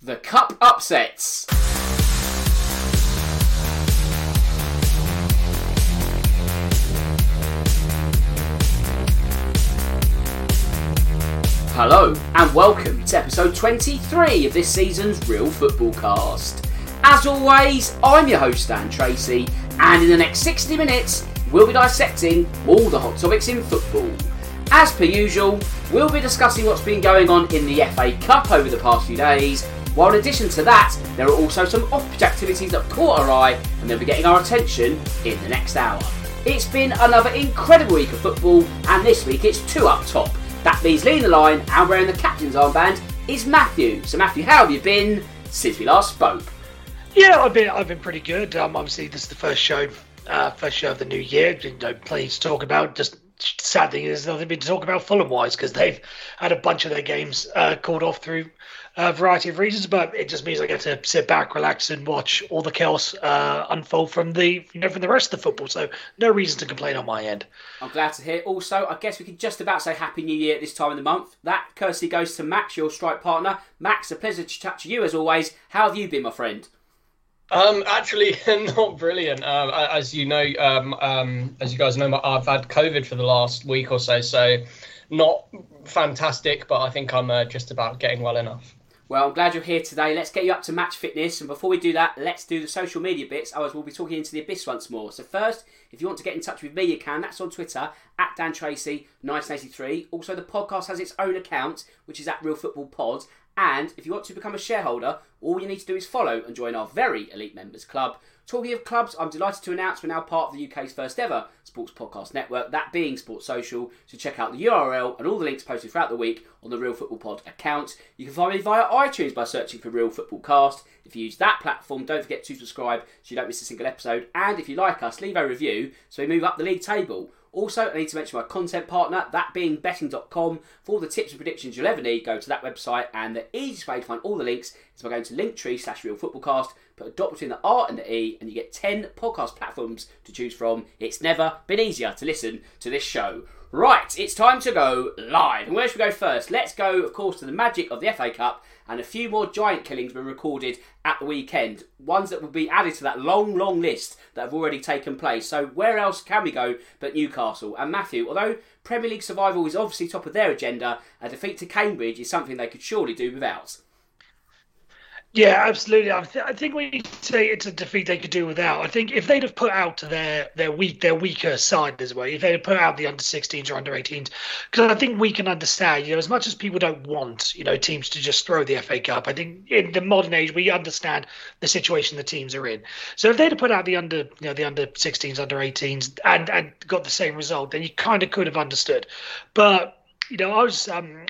The Cup Upsets. Hello and welcome to episode 23 of this season's Real Football Cast. As always, I'm your host Dan Tracy, and in the next 60 minutes we'll be dissecting all the hot topics in football. As per usual, we'll be discussing what's been going on in the FA Cup over the past few days, while in addition to that, there are also some off-pitch activities that caught our eye and they'll be getting our attention in the next hour. It's been another incredible week of football, and this week it's two up top. That means leading the line and wearing the captain's armband is Matthew. So Matthew, how have you been since we last spoke? Yeah, I've been pretty good. Obviously, this is the first show of the new year. Plenty to talk about. Just sad thing is, there's nothing been to talk about Fulham-wise because they've had a bunch of their games called off through a variety of reasons. But it just means I get to sit back, relax, and watch all the chaos unfold from the rest of the football. So no reason to complain on my end. I'm glad to hear. Also, I guess we could just about say Happy New Year at this time of the month. That courtesy goes to Max, your strike partner. Max, a pleasure to chat to you as always. How have you been, my friend? Actually, not brilliant. As you know, as you guys know, I've had COVID for the last week or so not fantastic, but I think I'm just about getting well enough. Well, I'm glad you're here today. Let's get you up to match fitness. And before we do that, let's do the social media bits. Otherwise, we'll be talking into the abyss once more. So first, if you want to get in touch with me, you can. That's on Twitter, at DanTracy1983. Also, the podcast has its own account, which is at Real Football Pod. And if you want to become a shareholder, all you need to do is follow and join our very elite members club. Talking of clubs, I'm delighted to announce we're now part of the UK's first ever sports podcast network, that being Sports Social. So check out the URL and all the links posted throughout the week on the Real Football Pod account. You can find me via iTunes by searching for Real Football Cast. If you use that platform, don't forget to subscribe so you don't miss a single episode. And if you like us, leave a review so we move up the league table. Also, I need to mention my content partner, that being betting.com. For all the tips and predictions you'll ever need, go to that website, and the easiest way to find all the links is by going to linktree/realfootballcast, put a dot between the R and the E, and you get 10 podcast platforms to choose from. It's never been easier to listen to this show. Right, it's time to go live. And where should we go first? Let's go, of course, to the magic of the FA Cup, and a few more giant killings were recorded at the weekend. Ones that will be added to that long, long list that have already taken place. So where else can we go but Newcastle? And Matthew, although Premier League survival is obviously top of their agenda, a defeat to Cambridge is something they could surely do without. Yeah, absolutely. I think when you say it's a defeat they could do without, I think if they'd have put out their weaker side as well, if they'd have put out the under-16s or under-18s, because I think we can understand, as much as people don't want, teams to just throw the FA Cup, I think in the modern age we understand the situation the teams are in. So if they'd have put out the under-16s, under-18s, and got the same result, then you kind of could have understood. But I was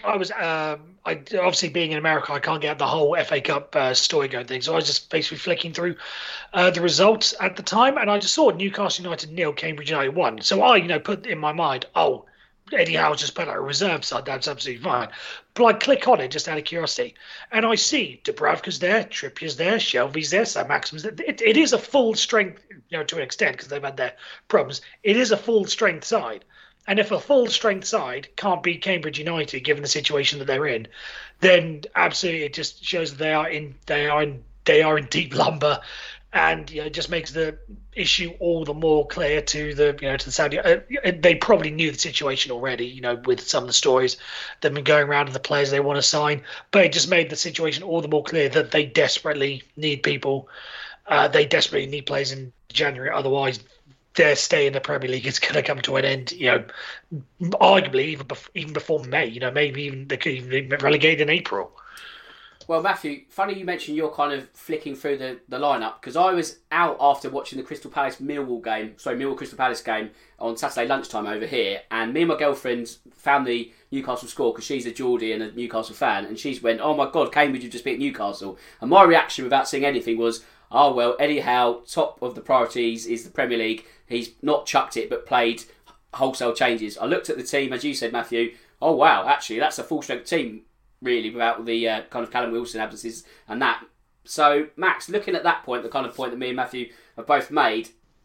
obviously being in America, I can't get the whole FA Cup story going thing. So I was just basically flicking through the results at the time, and I just saw Newcastle United 0, Cambridge United 1. So I, put in my mind, Eddie Howe's just put out a reserve side. That's absolutely fine. But I click on it just out of curiosity, and I see Dubravka's there, Trippier's there, Shelby's there, Sam Maxim's there. It is a full strength, to an extent because they've had their problems. It is a full strength side. And if a full-strength side can't beat Cambridge United, given the situation that they're in, then absolutely it just shows that they are in deep lumber, and it just makes the issue all the more clear to the Saudi. They probably knew the situation already, with some of the stories that have been going around of the players they want to sign, but it just made the situation all the more clear that they desperately need people. They desperately need players in January, otherwise their stay in the Premier League is going to come to an end, arguably even before May. Maybe even they could even be relegated in April. Well, Matthew, funny you mentioned you're kind of flicking through the lineup, because I was out after watching the Millwall Crystal Palace game on Saturday lunchtime over here, and me and my girlfriend found the Newcastle score because she's a Geordie and a Newcastle fan, and she went, "Oh my God, Cambridge have just beat Newcastle," and my reaction without seeing anything was, "Oh well, Eddie Howe, top of the priorities is the Premier League. He's not chucked it, but played wholesale changes." I looked at the team, as you said, Matthew. Oh wow, actually, that's a full-strength team, really, without the kind of Callum Wilson absences and that. So, Max, looking at that point, the kind of point that me and Matthew have both made,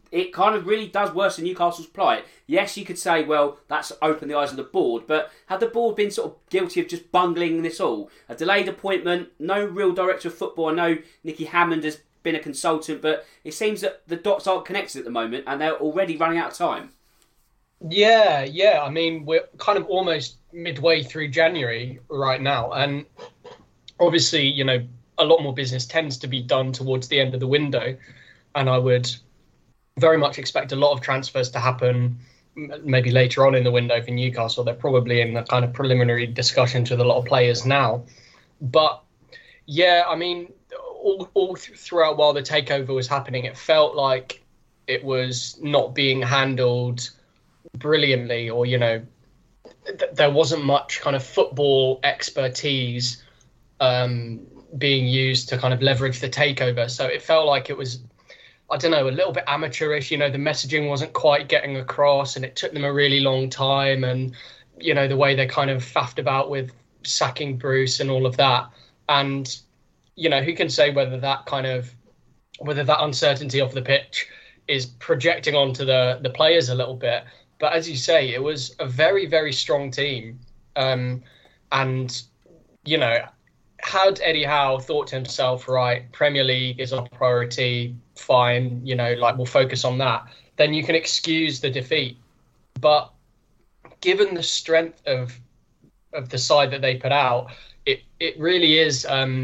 it kind of really does worsen Newcastle's plight. Yes, you could say, well, that's opened the eyes of the board, but had the board been sort of guilty of just bungling this all? A delayed appointment, no real director of football. I know Nicky Hammond has been a consultant, but it seems that the dots aren't connected at the moment and they're already running out of time. Yeah. I mean, we're kind of almost midway through January right now. And obviously, you know, a lot more business tends to be done towards the end of the window. And I would very much expect a lot of transfers to happen maybe later on in the window for Newcastle. They're probably in the kind of preliminary discussions with a lot of players now. But yeah, I mean, all throughout while the takeover was happening, it felt like it was not being handled brilliantly, or, you know, there wasn't much kind of football expertise being used to kind of leverage the takeover. So it felt like it was, I don't know, a little bit amateurish. You know, the messaging wasn't quite getting across, and it took them a really long time. And, you know, the way they kind of faffed about with sacking Bruce and all of that. And, you know, who can say whether that uncertainty off the pitch is projecting onto the players a little bit. But as you say, it was a very, very strong team. And, you know, had Eddie Howe thought to himself, right, Premier League is our priority, fine, you know, like we'll focus on that, then you can excuse the defeat. But given the strength of the side that they put out, it really is,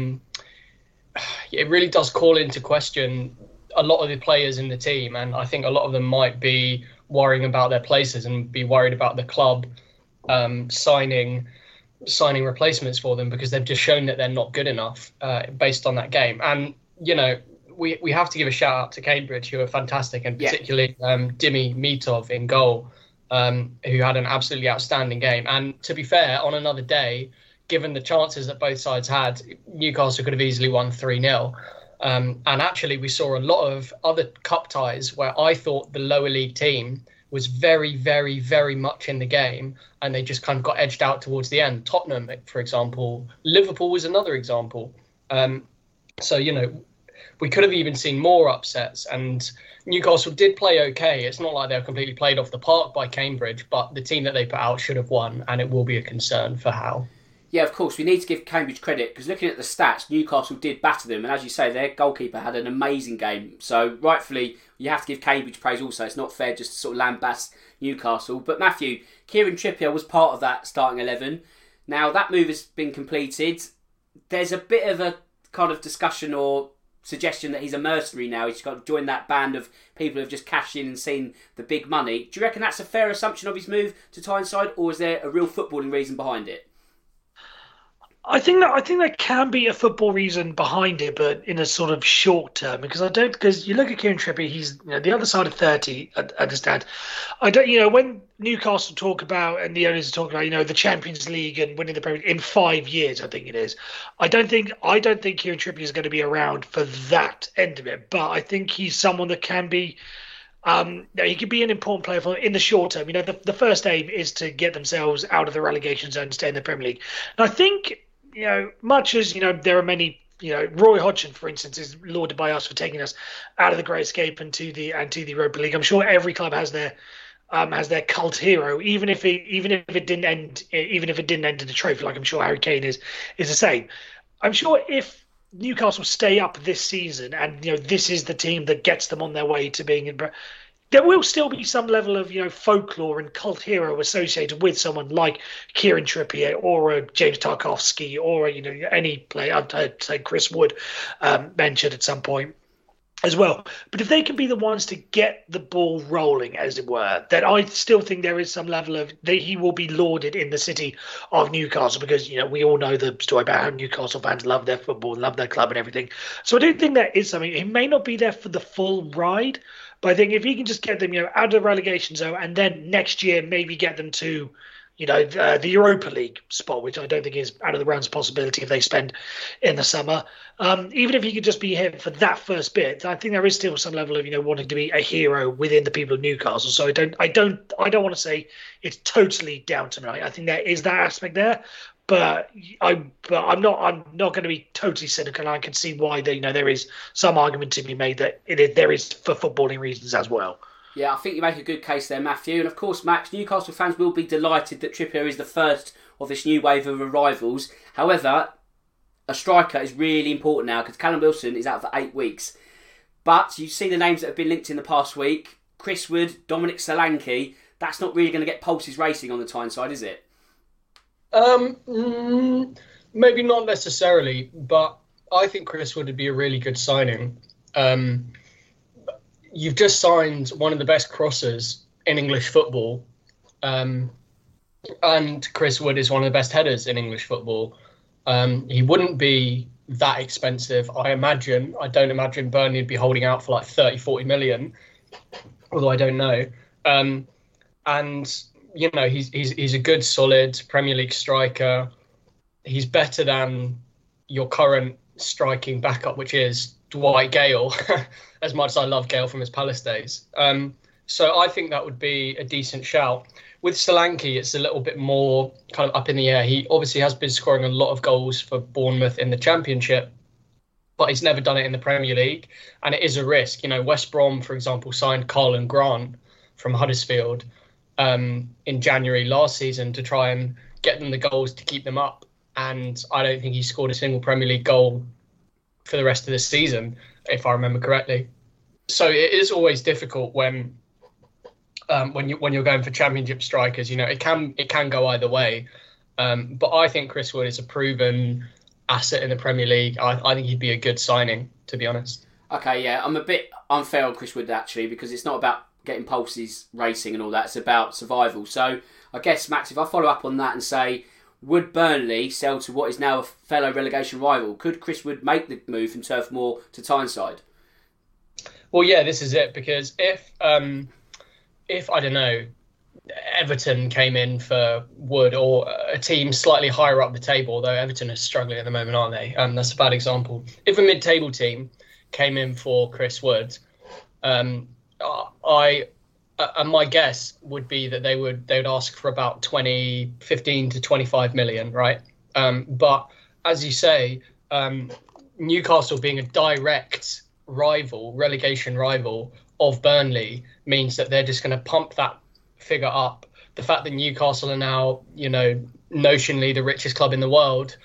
it really does call into question a lot of the players in the team. And I think a lot of them might be worrying about their places and be worried about the club signing replacements for them, because they've just shown that they're not good enough based on that game. And, you know, we have to give a shout out to Cambridge, who are fantastic, and particularly Dimi Mitov in goal, who had an absolutely outstanding game. And to be fair, on another day, given the chances that both sides had, Newcastle could have easily won 3-0. And actually, we saw a lot of other cup ties where I thought the lower league team was very, very, very much in the game, and they just kind of got edged out towards the end. Tottenham, for example. Liverpool was another example. So, you know, we could have even seen more upsets, and Newcastle did play okay. It's not like they were completely played off the park by Cambridge, but the team that they put out should have won, and it will be a concern for Howe. Yeah, of course, we need to give Cambridge credit, because looking at the stats, Newcastle did batter them, and as you say, their goalkeeper had an amazing game. So rightfully, you have to give Cambridge praise also. It's not fair just to sort of lambast Newcastle. But Matthew, Kieran Trippier was part of that starting 11. Now, that move has been completed. There's a bit of a kind of discussion or suggestion that he's a mercenary now. He's got to join that band of people who have just cashed in and seen the big money. Do you reckon that's a fair assumption of his move to Tyneside, or is there a real footballing reason behind it? I think there can be a football reason behind it, but in a sort of short term, because you look at Kieran Trippier, he's, you know, the other side of 30. I understand. I don't, you know, when Newcastle talk about, and the owners are talking about, you know, the Champions League and winning the Premier League in 5 years, I think it is. I don't think Kieran Trippier is going to be around for that end of it, but I think he's someone that can be. He could be an important player in the short term. You know, the first aim is to get themselves out of the relegation zone and stay in the Premier League. And I think, you know, much as, you know, there are many, you know, Roy Hodgson, for instance, is lauded by us for taking us out of the Great Escape and to the Europa League. I'm sure every club has their cult hero, even if it didn't end in a trophy. Like I'm sure Harry Kane is the same. I'm sure if Newcastle stay up this season, and, you know, this is the team that gets them on their way to being in, there will still be some level of, you know, folklore and cult hero associated with someone like Kieran Trippier or a James Tarkowski or, you know, any player. I'd say Chris Wood mentioned at some point as well. But if they can be the ones to get the ball rolling, as it were, then I still think there is some level of that he will be lauded in the city of Newcastle, because, you know, we all know the story about how Newcastle fans love their football and love their club and everything. So I do think that is something. He may not be there for the full ride, but I think if he can just get them, you know, out of the relegation zone, and then next year maybe get them to, you know, the Europa League spot, which I don't think is out of the realms of possibility if they spend in the summer. Even if he could just be here for that first bit, I think there is still some level of, you know, wanting to be a hero within the people of Newcastle. So I don't want to say it's totally down to me. I think there is that aspect there, But I'm not going to be totally cynical. I can see why there is some argument to be made that there is for footballing reasons as well. Yeah, I think you make a good case there, Matthew. And of course, Max, Newcastle fans will be delighted that Trippier is the first of this new wave of arrivals. However, a striker is really important now because Callum Wilson is out for 8 weeks. But you see the names that have been linked in the past week: Chris Wood, Dominic Solanke. That's not really going to get pulses racing on the Tyneside, is it? Maybe not necessarily, but I think Chris Wood would be a really good signing. You've just signed one of the best crossers in English football, and Chris Wood is one of the best headers in English football. He wouldn't be that expensive, I imagine. I don't imagine Burnley would be holding out for like 30, 40 million, although I don't know. And you know, he's a good, solid Premier League striker. He's better than your current striking backup, which is Dwight Gale, as much as I love Gale from his Palace days. So I think that would be a decent shout. With Solanke, it's a little bit more kind of up in the air. He obviously has been scoring a lot of goals for Bournemouth in the Championship, but he's never done it in the Premier League, and it is a risk. You know, West Brom, for example, signed Carlin Grant from Huddersfield in January last season to try and get them the goals to keep them up, and I don't think he scored a single Premier League goal for the rest of the season, if I remember correctly. So it is always difficult when you're going for Championship strikers. You know, it can go either way. But I think Chris Wood is a proven asset in the Premier League. I think he'd be a good signing, to be honest. Okay, yeah, I'm a bit unfair on Chris Wood actually, because it's not about getting pulses racing and all that. It's about survival. So I guess, Max, if I follow up on that and say, would Burnley sell to what is now a fellow relegation rival? Could Chris Wood make the move from Turf Moor to Tyneside? Well, yeah, this is it, because if I don't know, Everton came in for Wood, or a team slightly higher up the table, although Everton are struggling at the moment, aren't they? That's a bad example. If a mid-table team came in for Chris Wood, my guess would be that they would ask for about 15 to 25 million, right? But as you say, Newcastle being a direct rival, relegation rival of Burnley, means that they're just going to pump that figure up. The fact that Newcastle are now, you know, notionally the richest club in the world,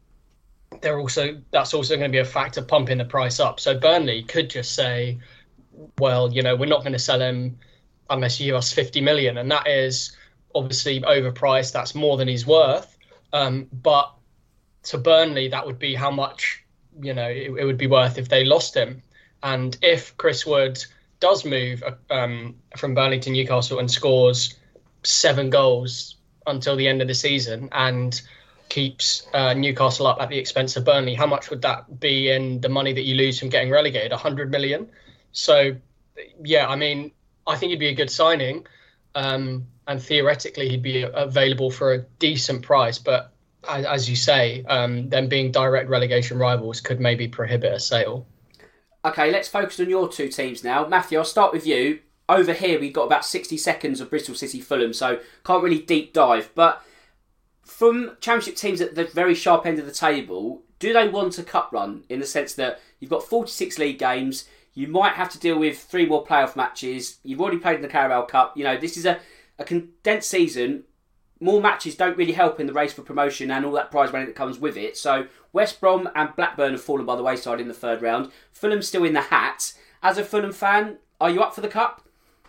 that's also going to be a factor pumping the price up. So Burnley could just say, well, you know, we're not going to sell him unless you give us 50 million. And that is obviously overpriced. That's more than he's worth. But to Burnley, that would be how much, you know, it would be worth if they lost him. And if Chris Wood does move from Burnley to Newcastle and scores 7 goals until the end of the season and keeps Newcastle up at the expense of Burnley, how much would that be in the money that you lose from getting relegated? 100 million? So, yeah, I mean, I think he'd be a good signing, and theoretically he'd be available for a decent price. But as you say, them being direct relegation rivals could maybe prohibit a sale. Okay, let's focus on your two teams now. Matthew, I'll start with you. Over here, we've got about 60 seconds of Bristol City Fulham, so can't really deep dive. But from Championship teams at the very sharp end of the table, do they want a cup run in the sense that you've got 46 league games, you might have to deal with 3 more playoff matches, you've already played in the Carabao Cup, you know, this is a condensed season. More matches don't really help in the race for promotion and all that prize money that comes with it. So West Brom and Blackburn have fallen by the wayside in the third round. Fulham's still in the hat. As a Fulham fan, are you up for the cup?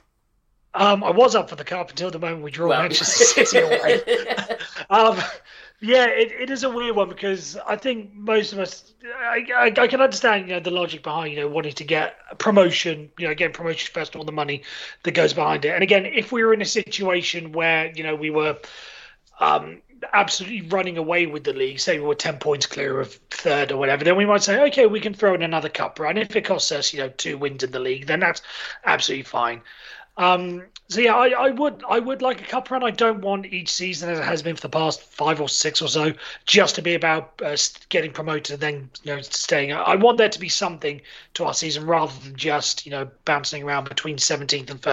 I was up for the cup until the moment we drew Manchester City away. Yeah, it is a weird one, because I think most of us, I can understand, you know, the logic behind, you know, wanting to get a promotion, you know, getting promotion first, all the money that goes behind it. And again, if we were in a situation where, you know, we were absolutely running away with the league, say we were 10 points clear of third or whatever, then we might say, okay, we can throw in another cup run. If it costs us, you know, 2 wins in the league, then that's absolutely fine. So yeah, I would like a cup run. I don't want each season, as it has been for the past 5 or 6 or so, just to be about getting promoted and then, you know, staying. I want there to be something to our season rather than just, you know, bouncing around between 17th and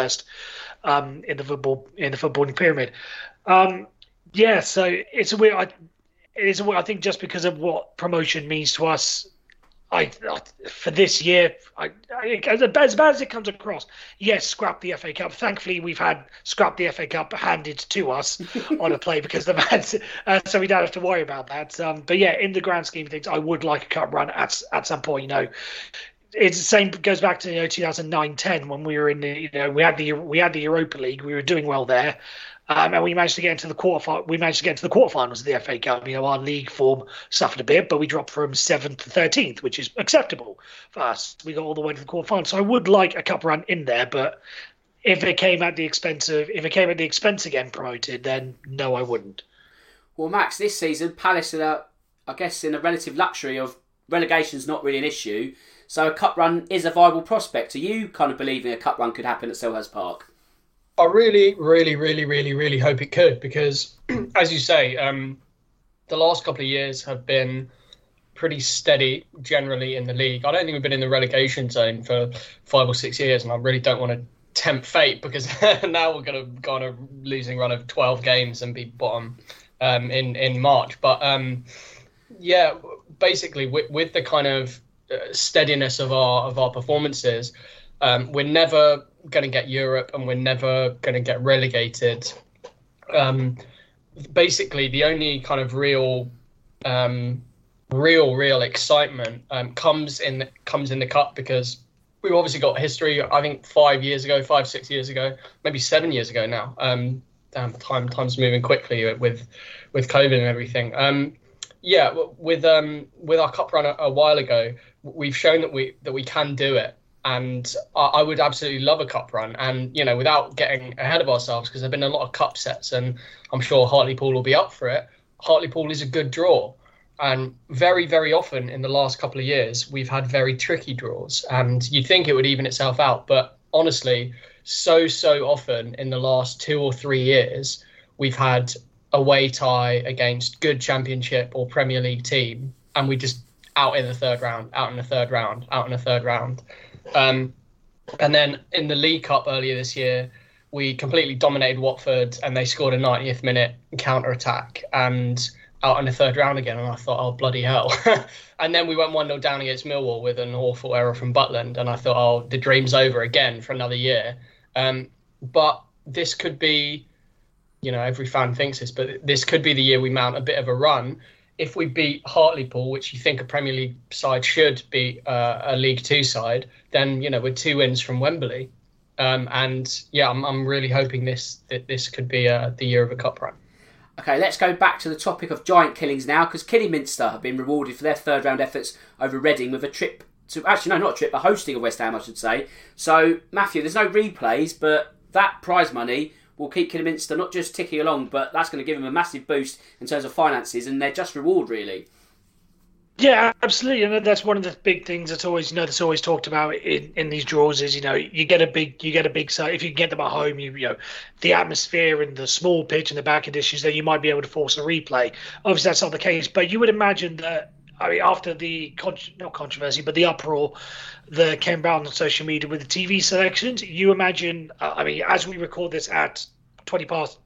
1st in the footballing pyramid. Yeah, so it's a weird. it is. I think just because of what promotion means to us, for this year, as bad as it comes across, yes, scrap the FA Cup. Thankfully, we've had scrap the FA Cup handed to us on a play because the man, so we don't have to worry about that. But yeah, in the grand scheme of things, I would like a cup run at some point. It's the same. Goes back to 2009-10 when we were in the we had the Europa League. We were doing well there. And we managed to get into the quarterfinals of the FA Cup. Our league form suffered a bit, but we dropped from 7th to 13th, which is acceptable for us. We got all the way to the quarterfinals. So I would like a cup run in there, but if it came at the expense of getting promoted, then no, I wouldn't. Well, Max, this season Palace are, I guess, in a relative luxury of relegation's not really an issue. So a cup run is a viable prospect. Are you kind of believing a cup run could happen at Selhurst Park? I really, really, really, really, really hope it could because, as you say, the last couple of years have been pretty steady generally in the league. I don't think we've been in the relegation zone for 5 or 6 years, and I really don't want to tempt fate because now we're going to go on a losing run of 12 games and be bottom in March. But yeah, basically with the kind of steadiness of our performances, we're never going to get Europe and we're never going to get relegated. Basically, the only kind of real excitement comes in the cup because we've obviously got history. I think 5, 6 years ago, maybe 7 years ago now. Time's moving quickly with COVID and everything. With our cup run a while ago, we've shown that we can do it. And I would absolutely love a cup run. And, without getting ahead of ourselves, because there have been a lot of cup sets and I'm sure Hartlepool will be up for it. Hartlepool is a good draw. And very, very often in the last couple of years, we've had very tricky draws. And you'd think it would even itself out. But honestly, so often in the last 2 or 3 years, we've had away tie against good Championship or Premier League team. And we just out in the third round. And then in the League Cup earlier this year, we completely dominated Watford and they scored a 90th minute counter-attack and out in the third round again. And I thought, oh, bloody hell. And then we went 1-0 down against Millwall with an awful error from Butland. And I thought, oh, the dream's over again for another year. But this could be, every fan thinks this, but this could be the year we mount a bit of a run. If we beat Hartlepool, which you think a Premier League side should be a League Two side, then we're 2 wins from Wembley, and yeah, I'm really hoping that this could be the year of a cup run. Okay, let's go back to the topic of giant killings now, because Kidderminster have been rewarded for their third round efforts over Reading with a trip to a hosting of West Ham, I should say. So Matthew, there's no replays, but that prize money will keep Kidderminster not just ticking along, but that's going to give them a massive boost in terms of finances and their just reward, really. Yeah, absolutely, and that's one of the big things that's always talked about in these draws is you get a big side if you can get them at home. The atmosphere and the small pitch and the back conditions, then you might be able to force a replay. Obviously, that's not the case, but you would imagine that. After the not controversy, but the uproar that came around on social media with the TV selections, you imagine. As we record this at 20 past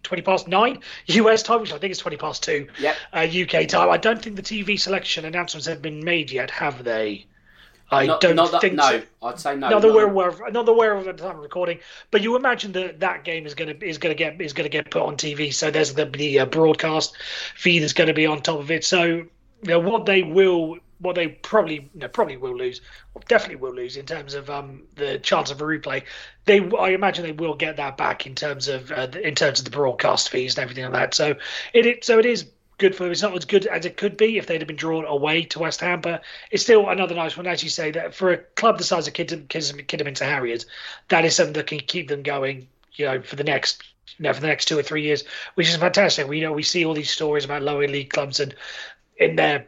9 US time, which I think is 20 past 2 UK time. I don't think the TV selection announcements have been made yet, have they? I don't think so. I'd say no. Not that we're aware of at the time of recording, but you imagine that game is going to get put on TV. So there's the broadcast feed is going to be on top of it. So. What they probably will lose, or definitely will lose in terms of the chance of a replay. I imagine they will get that back in terms of the broadcast fees and everything like that. So it is good for them. It's not as good as it could be if they'd have been drawn away to West Ham, but it's still another nice one, as you say, that for a club the size of Kidderminster Harriers, that is something that can keep them going. For the next 2 or 3 years, which is fantastic. We see all these stories about lower league clubs and in their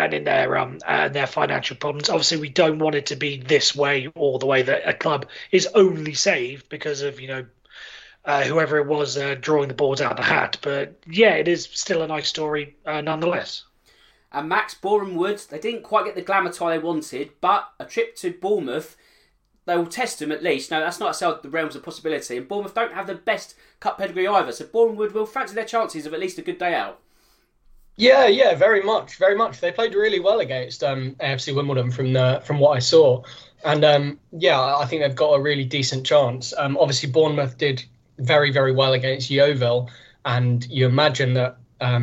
financial problems. Obviously, we don't want it to be this way all the way, that a club is only saved because of whoever it was drawing the balls out of the hat. But yeah, it is still a nice story nonetheless. And Max, Boreham Wood, they didn't quite get the glamour tie they wanted, but a trip to Bournemouth, they will test them at least. No, that's not outside the realms of possibility. And Bournemouth don't have the best cup pedigree either, so Boreham Wood will fancy their chances of at least a good day out. Yeah, very much, very much. They played really well against AFC Wimbledon from what I saw, and yeah, I think they've got a really decent chance. Obviously, Bournemouth did very, very well against Yeovil, and you imagine that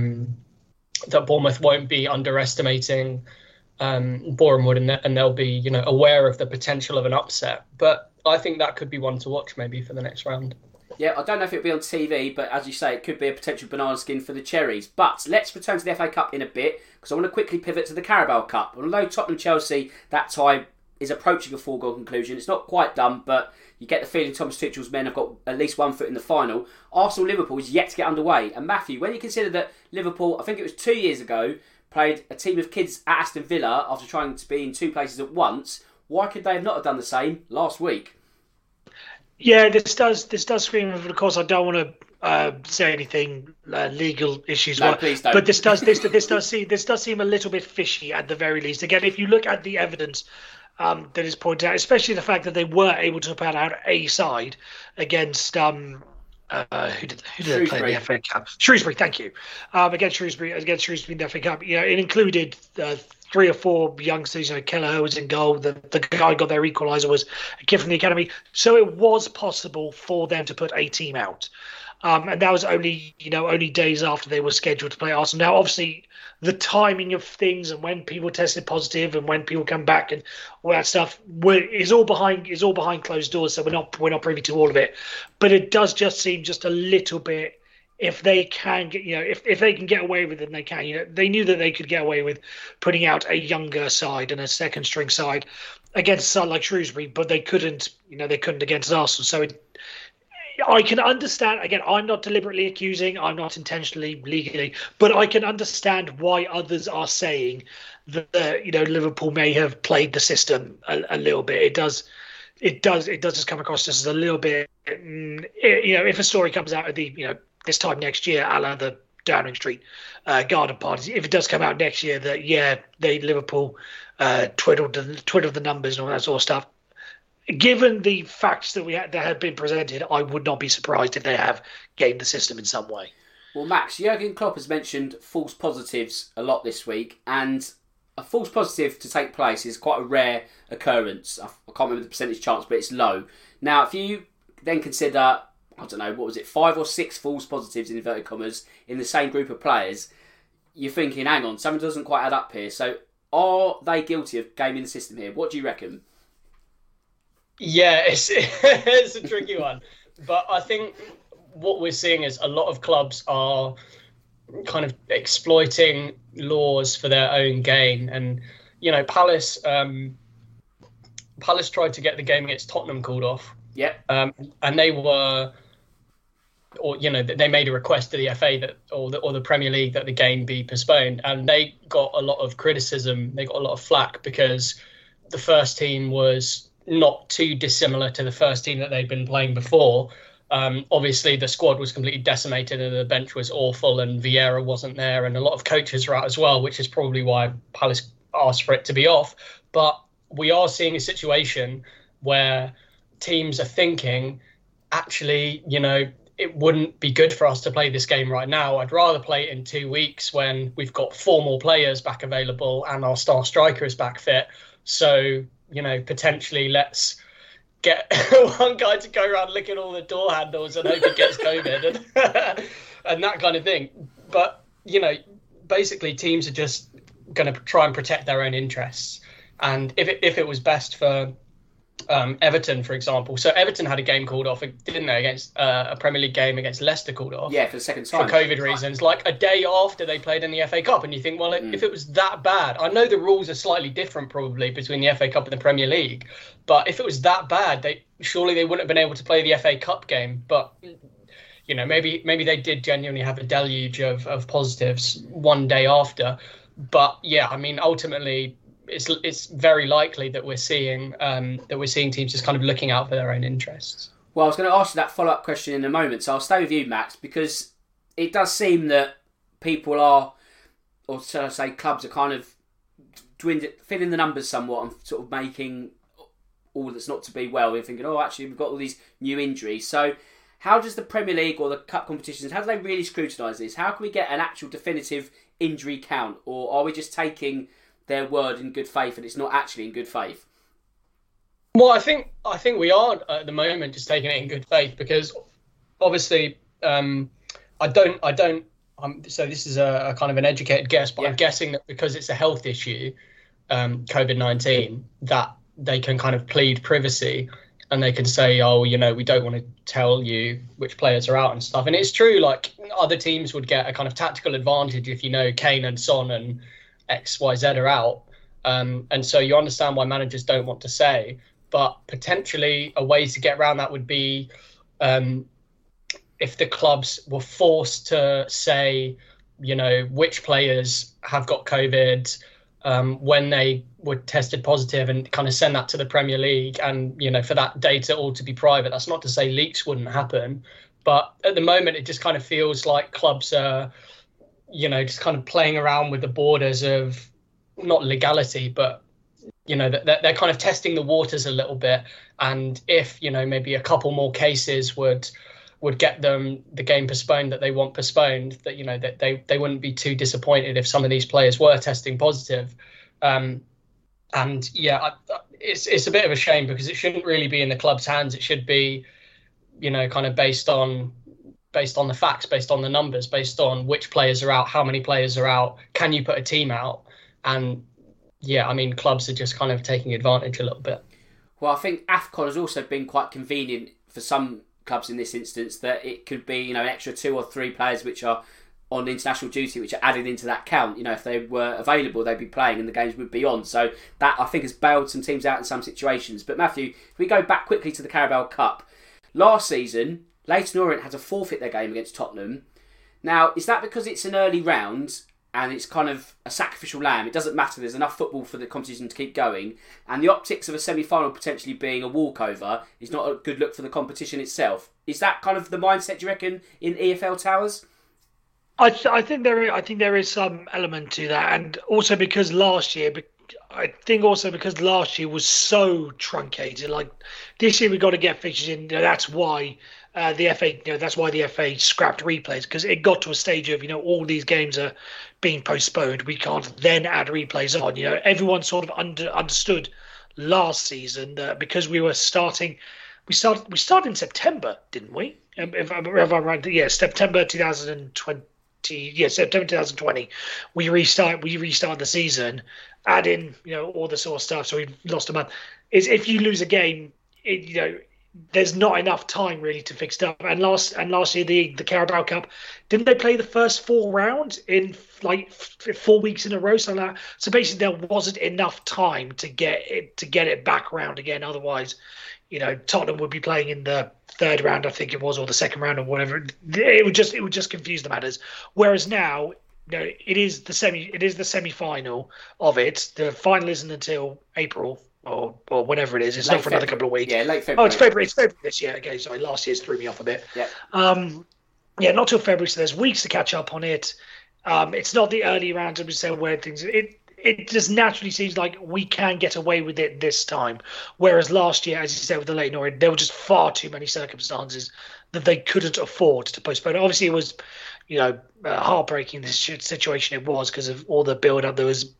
that Bournemouth won't be underestimating Boreham Wood, and they'll be aware of the potential of an upset. But I think that could be one to watch maybe for the next round. Yeah, I don't know if it'll be on TV, but as you say, it could be a potential banana skin for the Cherries. But let's return to the FA Cup in a bit, because I want to quickly pivot to the Carabao Cup. Although Tottenham-Chelsea, that tie is approaching a foregone conclusion. It's not quite done, but you get the feeling Thomas Tuchel's men have got at least 1 foot in the final. Arsenal-Liverpool is yet to get underway. And Matthew, when you consider that Liverpool, I think it was 2 years ago, played a team of kids at Aston Villa after trying to be in 2 places at once, why could they have not have done the same last week? Yeah, this does scream. Of course, I don't want to say anything legal issues. No, please don't. But this does seem a little bit fishy at the very least. Again, if you look at the evidence that is pointed out, especially the fact that they were able to put out a side against who did they play in the FA Cup? Shrewsbury, thank you. Against Shrewsbury in the FA Cup, it included 3 or 4 youngsters. Kelleher was in goal. The guy who got their equaliser was a kid from the academy. So it was possible for them to put a team out. And that was only days after they were scheduled to play Arsenal. Now, obviously, the timing of things and when people tested positive and when people come back and all that stuff is all behind closed doors. So we're not privy to all of it. But it does just seem just a little bit. If they can get, if they can get away with it, then they can. They knew that they could get away with putting out a younger side and a second string side against a side like Shrewsbury, but they couldn't. They couldn't against Arsenal. So I can understand. Again, I'm not deliberately accusing. I'm not intentionally legally, but I can understand why others are saying that Liverpool may have played the system a little bit. It does just come across just as a little bit. If a story comes out of the this time next year, a la the Downing Street garden parties. If it does come out next year that Liverpool twiddled the numbers and all that sort of stuff. Given the facts that have been presented, I would not be surprised if they have gamed the system in some way. Well, Max, Jurgen Klopp has mentioned false positives a lot this week, and a false positive to take place is quite a rare occurrence. I can't remember the percentage chance, but it's low. Now, if you then consider, I don't know, 5 or 6 false positives in inverted commas in the same group of players, you're thinking, hang on, something doesn't quite add up here. So are they guilty of gaming the system here? What do you reckon? Yeah, it's a tricky one. But I think what we're seeing is a lot of clubs are kind of exploiting laws for their own gain. And, Palace tried to get the game against Tottenham called off. Yeah. And they were... they made a request to the FA or the Premier League that the game be postponed, and they got a lot of criticism. They got a lot of flack because the first team was not too dissimilar to the first team that they'd been playing before. Obviously, the squad was completely decimated, and the bench was awful, and Vieira wasn't there, and a lot of coaches were out as well, which is probably why Palace asked for it to be off. But we are seeing a situation where teams are thinking, actually, it wouldn't be good for us to play this game right now. I'd rather play it in 2 weeks when we've got 4 more players back available and our star striker is back fit. So, potentially let's get one guy to go around licking all the door handles and hope he gets COVID and that kind of thing. But, basically teams are just going to try and protect their own interests. And if it was best for Everton, for example. So Everton had a game called off, didn't they, against a Premier League game against Leicester called off. Yeah, for the second time. For COVID reasons, like a day after they played in the FA Cup. And you think, well, if it was that bad, I know the rules are slightly different probably between the FA Cup and the Premier League, but if it was that bad, surely they wouldn't have been able to play the FA Cup game. But, maybe they did genuinely have a deluge of positives one day after. But yeah, I mean, ultimately, it's very likely that we're seeing teams just kind of looking out for their own interests. Well, I was going to ask you that follow-up question in a moment, so I'll stay with you, Max, because it does seem that people are, or shall I say, clubs are kind of filling the numbers somewhat and sort of making all that's not to be well. We're thinking, actually, we've got all these new injuries. So how does the Premier League or the cup competitions, how do they really scrutinise this? How can we get an actual definitive injury count, or are we just taking their word in good faith and it's not actually in good faith? Well, I think we are at the moment just taking it in good faith, because obviously I don't. So this is a kind of an educated guess, but I'm guessing that because it's a health issue, COVID-19, that they can kind of plead privacy and they can say, oh, you know, we don't want to tell you which players are out and stuff. And it's true, like other teams would get a kind of tactical advantage if, you know, Kane and Son and XYZ are out. And so you understand why managers don't want to say. But potentially a way to get around that would be if the clubs were forced to say, you know, which players have got COVID, when they were tested positive, and kind of send that to the Premier League, and, you know, for that data all to be private. That's not to say leaks wouldn't happen, but at the moment it just kind of feels like clubs are, you know, just kind of playing around with the borders of not legality, but, you know, they're kind of testing the waters a little bit. And if, you know, maybe a couple more cases would get them the game postponed that they want postponed, that, you know, that they wouldn't be too disappointed if some of these players were testing positive. And yeah, it's a bit of a shame, because it shouldn't really be in the club's hands. It should be, you know, kind of based on the facts, based on the numbers, based on which players are out, how many players are out, can you put a team out? And yeah, I mean, clubs are just kind of taking advantage a little bit. Well, I think AFCON has also been quite convenient for some clubs in this instance, that it could be, you know, an extra 2 or 3 players which are on international duty, which are added into that count. You know, if they were available, they'd be playing and the games would be on. So that, I think, has bailed some teams out in some situations. But Matthew, if we go back quickly to the Carabao Cup, last season, Leyton Orient had to forfeit their game against Tottenham. Now, is that because it's an early round and it's kind of a sacrificial lamb? It doesn't matter, there's enough football for the competition to keep going, and the optics of a semi-final potentially being a walkover is not a good look for the competition itself. Is that kind of the mindset, do you reckon, in EFL Towers? I think there is some element to that, and also because last year was so truncated. Like this year, we got to get fixtures in. You know, that's why the FA scrapped replays, because it got to a stage of, you know, all these games are being postponed. We can't then add replays on. You know, everyone sort of understood last season that because we started in September, didn't we? If I'm right, yeah, September 2020. Yeah, September 2020. We restart the season, add in, you know, all the sort of stuff. So we've lost a month. Is if you lose a game, you know, there's not enough time really to fix it up. And last year, the Carabao Cup, didn't they play the first 4 rounds in like 4 weeks in a row, something like that? So basically, there wasn't enough time to get it back around again. Otherwise, you know, Tottenham would be playing in the 3rd round, I think it was, or the 2nd round, or whatever. It would just confuse the matters. Whereas now, you know, it is the semi-final of it. The final isn't until April or whatever it is. It's not for another couple of weeks. Yeah, late February. Oh, it's February. It's February this year. Okay, sorry, last year's threw me off a bit. Yeah. Yeah, not till February, so there's weeks to catch up on it. It's not the early rounds, I'm just saying, where things. It just naturally seems like we can get away with it this time. Whereas last year, as you said, with the Leyton Orient, there were just far too many circumstances that they couldn't afford to postpone. Obviously, it was, you know, heartbreaking, this situation it was, because of all the build-up that was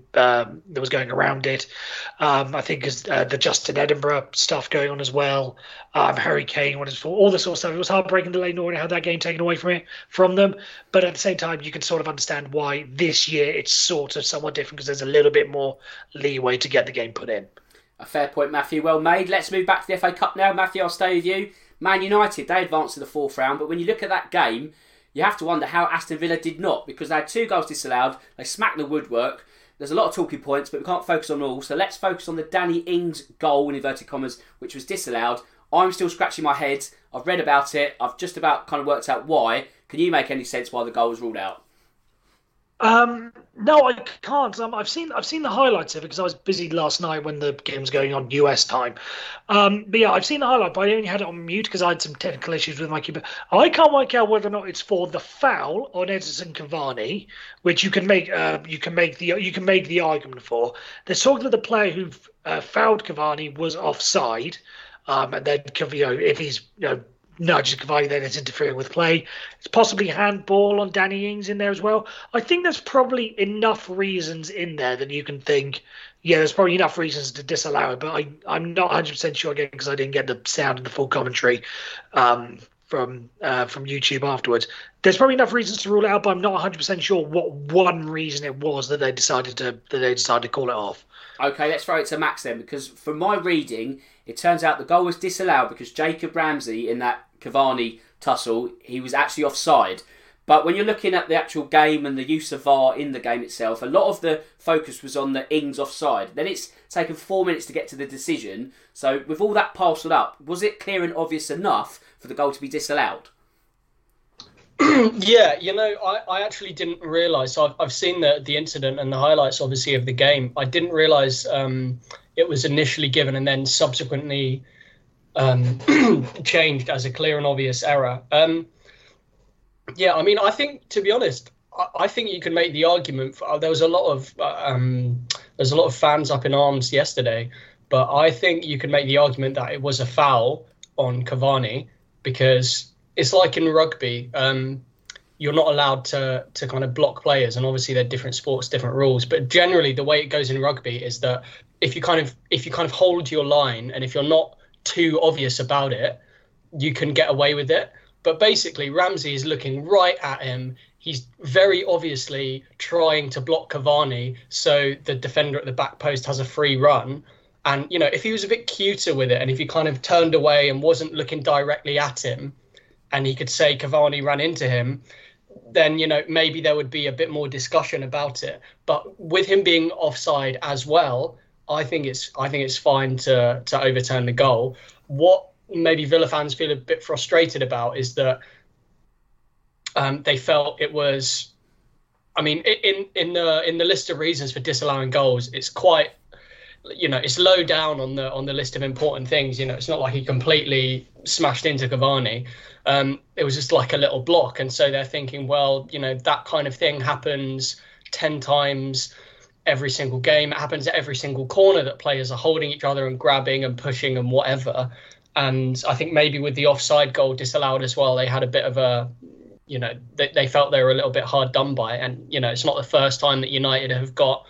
going around it. I think the Justin Edinburgh stuff going on as well. Harry Kane, all this sort of stuff. It was heartbreaking to Leyton Orient had that game taken away from them. But at the same time, you can sort of understand why this year it's sort of somewhat different, because there's a little bit more leeway to get the game put in. A fair point, Matthew. Well made. Let's move back to the FA Cup now. Matthew, I'll stay with you. Man United, they advanced to the 4th round, but when you look at that game, you have to wonder how Aston Villa did not, because they had 2 goals disallowed. They smacked the woodwork. There's a lot of talking points, but we can't focus on all. So let's focus on the Danny Ings goal, in inverted commas, which was disallowed. I'm still scratching my head. I've read about it. I've just about kind of worked out why. Can you make any sense why the goal was ruled out? No, I can't. I've seen the highlights of it because I was busy last night when the game was going on US time. But yeah, I've seen the highlight, but I only had it on mute because I had some technical issues with my keyboard. I can't work out whether or not it's for the foul on Edinson Cavani, which you can make the argument for. They're talking that the player who fouled Cavani was offside, and then, you know, if he's, you know, nudges Cavani, then it's interfering with play. It's possibly handball on Danny Ings in there as well. I think there's probably enough reasons in there that you can think, yeah, there's probably enough reasons to disallow it, but I'm not 100% sure again because I didn't get the sound and the full commentary from YouTube afterwards. There's probably enough reasons to rule it out, but I'm not 100% sure what one reason it was that they decided to call it off. Okay, let's throw it to Max then, because from my reading, it turns out the goal was disallowed because Jacob Ramsey, in that Cavani tussle, he was actually offside. But when you're looking at the actual game and the use of VAR in the game itself, a lot of the focus was on the Ings offside. Then it's taken 4 minutes to get to the decision. So with all that parcelled up, was it clear and obvious enough for the goal to be disallowed? Yeah, I actually didn't realise. So I've seen the incident and the highlights, obviously, of the game. I didn't realise it was initially given and then subsequently changed as a clear and obvious error. Yeah, I mean, I think, to be honest, I think you can make the argument. There was a lot of fans up in arms yesterday, but I think you can make the argument that it was a foul on Cavani because it's like in rugby. You're not allowed to kind of block players, and obviously they're different sports, different rules. But generally, the way it goes in rugby is that if you kind of hold your line, and if you're not too obvious about it, you can get away with it. But basically, Ramsey is looking right at him. He's very obviously trying to block Cavani so the defender at the back post has a free run. And, if he was a bit cuter with it and if he kind of turned away and wasn't looking directly at him and he could say Cavani ran into him, then, maybe there would be a bit more discussion about it. But with him being offside as well, I think it's fine to overturn the goal. What maybe Villa fans feel a bit frustrated about is that they felt it was. I mean, in the list of reasons for disallowing goals, it's quite, it's low down on the list of important things. It's not like he completely smashed into Cavani. It was just like a little block, and so they're thinking, well, that kind of thing happens 10 times every single game. It happens at every single corner that players are holding each other and grabbing and pushing and whatever. And I think maybe with the offside goal disallowed as well, they had a bit of a, they felt they were a little bit hard done by. And, it's not the first time that United have got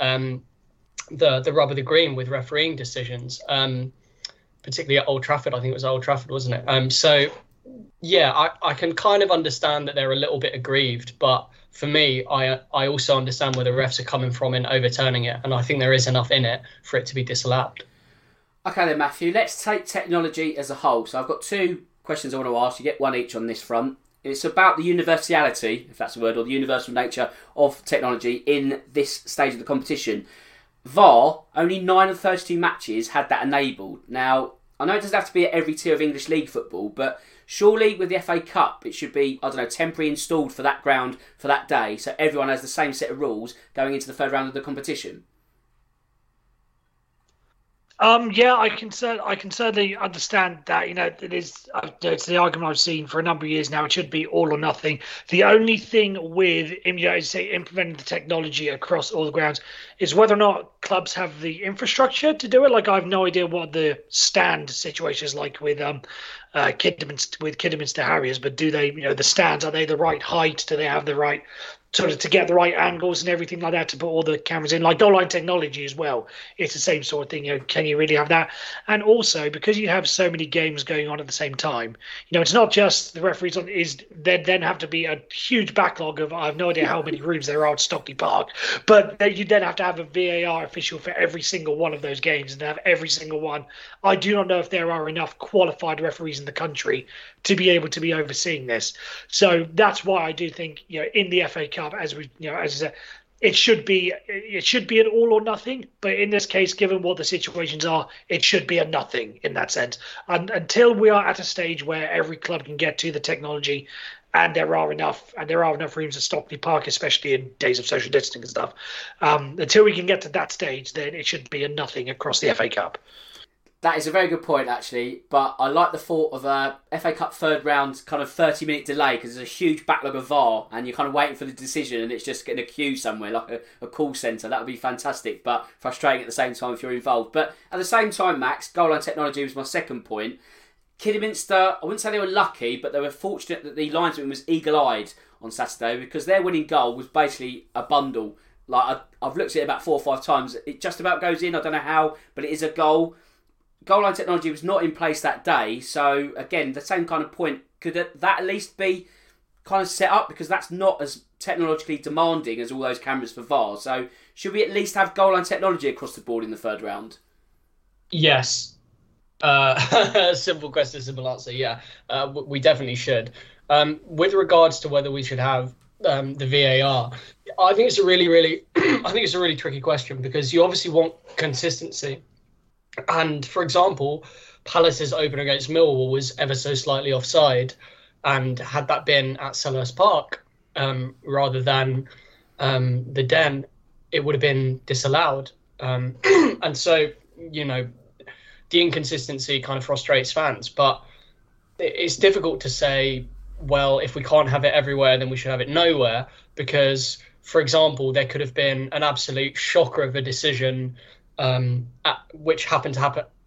the rub of the green with refereeing decisions, particularly at Old Trafford. I think it was Old Trafford, wasn't it? So, yeah, I can kind of understand that they're a little bit aggrieved. But for me, I also understand where the refs are coming from in overturning it. And I think there is enough in it for it to be disallowed. Okay then, Matthew, let's take technology as a whole. So I've got two questions I want to ask. You get one each on this front. It's about the universality, if that's a word, or the universal nature of technology in this stage of the competition. VAR, only 9 of 32 matches had that enabled. Now, I know it doesn't have to be at every tier of English League football, but surely with the FA Cup, it should be, temporarily installed for that ground for that day, so everyone has the same set of rules going into the third round of the competition. Yeah, I can certainly understand that. It is. It's the argument I've seen for a number of years now. It should be all or nothing. The only thing with implementing the technology across all the grounds is whether or not clubs have the infrastructure to do it. Like, I have no idea what the stand situation is like with Kidderminster Harriers, but do they, the stands, are they the right height? Do they have the right sort of to get the right angles and everything like that to put all the cameras in, like goal line technology as well? It's the same sort of thing. Can you really have that? And also, because you have so many games going on at the same time, it's not just the referees on. There then have to be a huge backlog of, I have no idea how many rooms there are at Stockley Park, but you then have to have a VAR official for every single one of those games and have every single one. I do not know if there are enough qualified referees in the country to be able to be overseeing this. So that's why I do think, in the FA Cup, as I said, it should be an all or nothing. But in this case, given what the situations are, it should be a nothing in that sense. And until we are at a stage where every club can get to the technology, and there are enough rooms at Stockley Park, especially in days of social distancing and stuff, until we can get to that stage, then it should be a nothing across the FA Cup. That is a very good point, actually, but I like the thought of a FA Cup third round kind of 30-minute delay because there's a huge backlog of VAR and you're kind of waiting for the decision and it's just getting a queue somewhere, like a call centre. That would be fantastic, but frustrating at the same time if you're involved. But at the same time, Max, goal line technology was my second point. Kidderminster, I wouldn't say they were lucky, but they were fortunate that the linesman was eagle-eyed on Saturday, because their winning goal was basically a bundle. Like, I've looked at it about 4 or 5 times. It just about goes in. I don't know how, but it is a goal. Goal line technology was not in place that day. So, again, the same kind of point. Could that at least be kind of set up? Because that's not as technologically demanding as all those cameras for VAR. So, should we at least have goal line technology across the board in the third round? Yes. Simple question, simple answer. Yeah, we definitely should. With regards to whether we should have the VAR, I think it's a really tricky question, because you obviously want consistency. And for example, Palace's opener against Millwall was ever so slightly offside, and had that been at Selhurst Park rather than the Den, it would have been disallowed. And so, the inconsistency kind of frustrates fans, but it's difficult to say, well, if we can't have it everywhere, then we should have it nowhere, because, for example, there could have been an absolute shocker of a decision which happened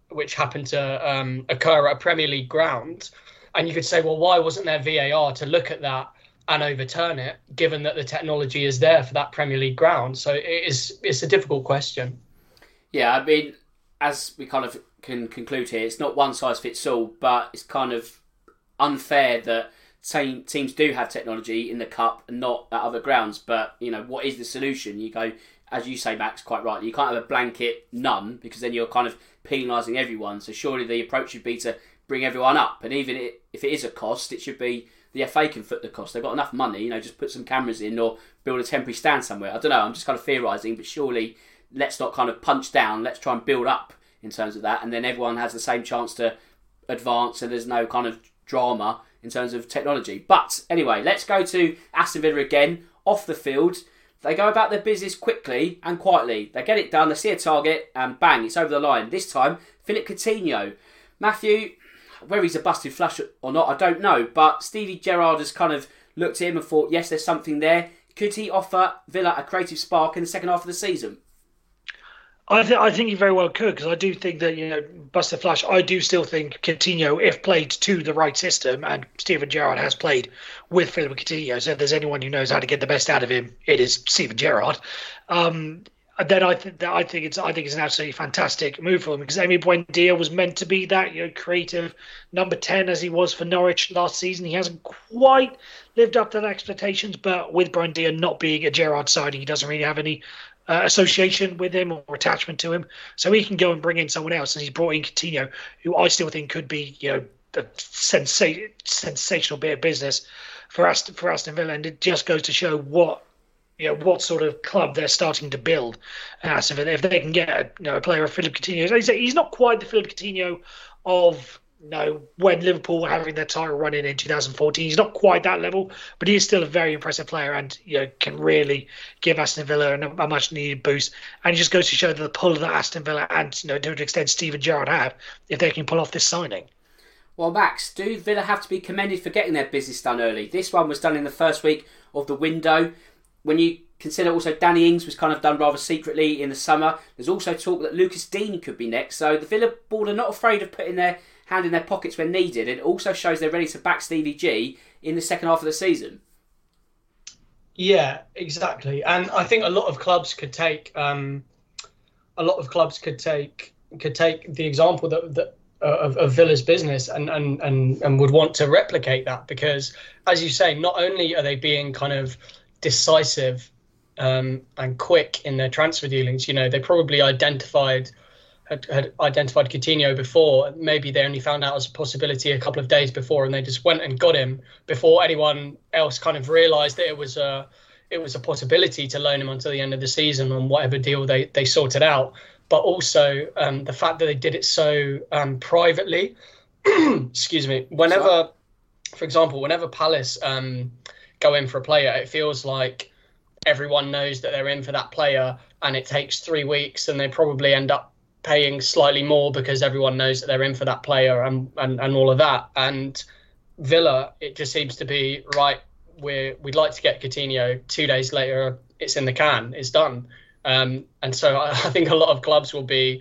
to occur at a Premier League ground, and you could say, well, why wasn't there VAR to look at that and overturn it, given that the technology is there for that Premier League ground? So it's a difficult question. Yeah, I mean, as we kind of can conclude here, it's not one size fits all, but it's kind of unfair that teams do have technology in the cup and not at other grounds. But, what is the solution? You go, as you say, Max, quite rightly, you can't have a blanket none, because then you're kind of penalising everyone. So surely the approach should be to bring everyone up. And even if it is a cost, it should be the FA can foot the cost. They've got enough money, just put some cameras in or build a temporary stand somewhere. I don't know, I'm just kind of theorising, but surely let's not kind of punch down. Let's try and build up in terms of that, and then everyone has the same chance to advance, and there's no kind of drama in terms of technology. But anyway, let's go to Aston Villa again. Off the field, they go about their business quickly and quietly. They get it done, they see a target, and bang, it's over the line. This time, Philippe Coutinho. Matthew, whether he's a busted flush or not, I don't know, but Stevie Gerrard has kind of looked at him and thought, yes, there's something there. Could he offer Villa a creative spark in the second half of the season? I think he very well could, because I do think that, Buster Flash, I do still think Coutinho, if played to the right system, and Steven Gerrard has played with Philippe Coutinho, so if there's anyone who knows how to get the best out of him, it is Steven Gerrard. Then I think it's an absolutely fantastic move for him, because Emi Buendia was meant to be that creative number 10 as he was for Norwich last season. He hasn't quite lived up to the expectations, but with Buendia not being a Gerrard signing, he doesn't really have any association with him or attachment to him, so he can go and bring in someone else. And he's brought in Coutinho, who I still think could be a sensational bit of business for Aston Villa, and it just goes to show what sort of club they're starting to build. Aston Villa, if they can get a player of Philippe Coutinho, he's not quite the Philippe Coutinho of when Liverpool were having their title run in 2014. He's not quite that level, but he is still a very impressive player, and can really give Aston Villa a much needed boost. And it just goes to show that the pull that Aston Villa and to an extent Steven Gerrard have, if they can pull off this signing. Well, Max, do Villa have to be commended for getting their business done early? This one was done in the first week of the window. When you consider also Danny Ings was kind of done rather secretly in the summer, there's also talk that Lucas Dean could be next. So the Villa board are not afraid of putting their hand in their pockets when needed. It also shows they're ready to back Stevie G in the second half of the season. Yeah, exactly. And I think a lot of clubs could take the example of Villa's business and would want to replicate that, because, as you say, not only are they being kind of decisive and quick in their transfer dealings, they probably had identified Coutinho before. Maybe they only found out as a possibility a couple of days before, and they just went and got him before anyone else kind of realised that it was a possibility to loan him until the end of the season on whatever deal they sorted out. But also the fact that they did it so privately. Excuse me. For example, whenever Palace go in for a player, it feels like everyone knows that they're in for that player, and it takes 3 weeks, and they probably end up paying slightly more because everyone knows that they're in for that player and all of that. And Villa, it just seems to be, right, we'd like to get Coutinho. 2 days later, it's in the can, it's done. And so I think a lot of clubs will be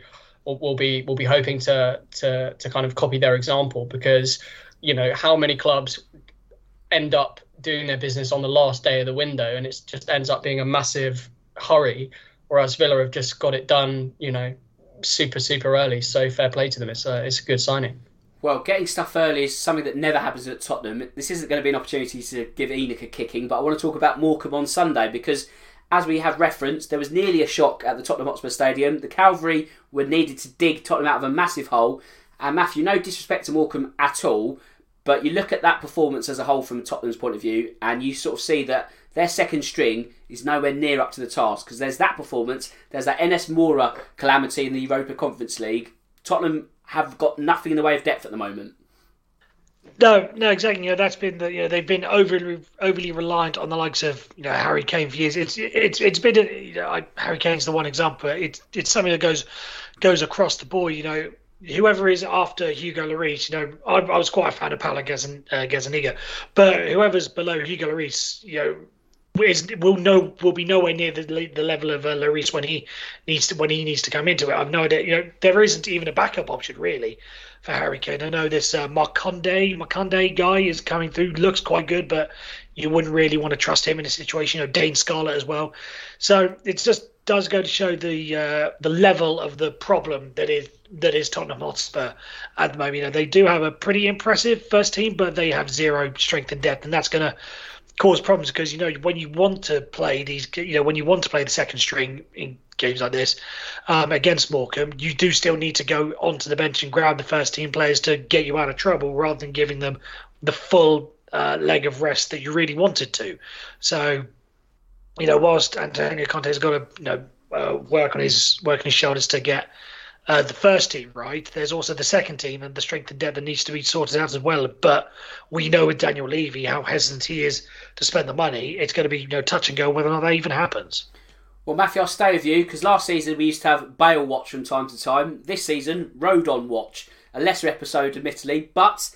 will be hoping to kind of copy their example, because how many clubs end up doing their business on the last day of the window, and it just ends up being a massive hurry, whereas Villa have just got it done, super early. So fair play to them. It's a good signing. Well, getting stuff early is something that never happens at Tottenham. This isn't going to be an opportunity to give ENIC a kicking, but I want to talk about Morecambe on Sunday, because as we have referenced, there was nearly a shock at the Tottenham Hotspur Stadium. The Cavalry were needed to dig Tottenham out of a massive hole. And Matthew, no disrespect to Morecambe at all, but you look at that performance as a whole from Tottenham's point of view, and you sort of see that their second string is nowhere near up to the task, because there's that performance, there's that NS Mora calamity in the Europa Conference League. Tottenham have got nothing in the way of depth at the moment. No, exactly. That's been they've been overly reliant on the likes of Harry Kane for years. It's been Harry Kane's the one example. It's something that goes across the board. Whoever is after Hugo Lloris, I was quite a fan of Paolo Gazzaniga, but whoever's below Hugo Lloris, will be nowhere near the level of Lloris when he needs to come into it. I've no idea. There isn't even a backup option really for Harry Kane. I know this Marconde guy is coming through, looks quite good, but you wouldn't really want to trust him in a situation. Dane Scarlett as well. So it just does go to show the level of the problem that is Tottenham Hotspur at the moment. They do have a pretty impressive first team, but they have zero strength and depth, and that's going to cause problems, because when you want to play the second string in games like this against Morecambe, you do still need to go onto the bench and grab the first team players to get you out of trouble, rather than giving them the full leg of rest that you really wanted to. So, whilst Antonio Conte has got to work on his shoulders to get the first team right, there's also the second team and the strength and depth that needs to be sorted out as well. But we know with Daniel Levy how hesitant he is to spend the money. It's going to be touch and go whether or not that even happens. Well, Matthew, I'll stay with you, because last season we used to have Bale watch from time to time. This season, Rodon watch. A lesser episode, admittedly, but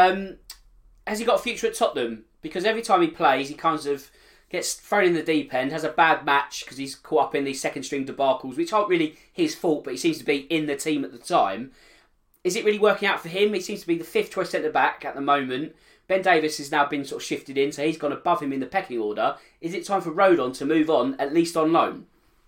has he got a future at Tottenham? Because every time he plays, he kind of gets thrown in the deep end, has a bad match because he's caught up in these second string debacles, which aren't really his fault, but he seems to be in the team at the time. Is it really working out for him? He seems to be the fifth choice centre back at the moment. Ben Davies has now been sort of shifted in, so he's gone above him in the pecking order. Is it time for Rodon to move on, at least on loan?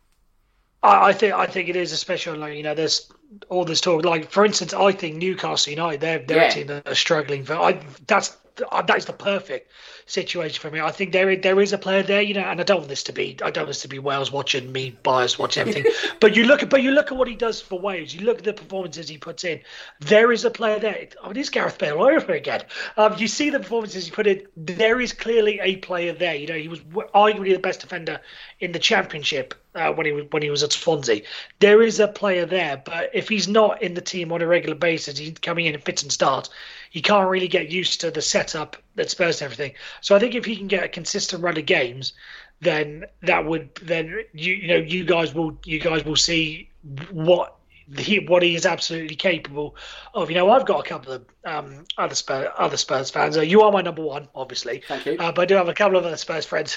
I think it is, especially on loan. There's all this talk. Like, for instance, I think Newcastle United, they're a team that are struggling. That's the perfect situation for me. I think there is a player there, and I don't want this to be Wales watching, me biased watching everything. but you look at what he does for Wales. You look at the performances he puts in. There is a player there. It is Gareth Bale over again. You see the performances he put in. There is clearly a player there. He was arguably the best defender in the Championship when he was at Swansea. There is a player there, but if he's not in the team on a regular basis, he's coming in and fits and starts. He can't really get used to the setup that Spurs and everything. So I think if he can get a consistent run of games, then you guys will see what he is absolutely capable of. I've got a couple of other Spurs fans. You are my number one, obviously. Thank you. But I do have a couple of other Spurs friends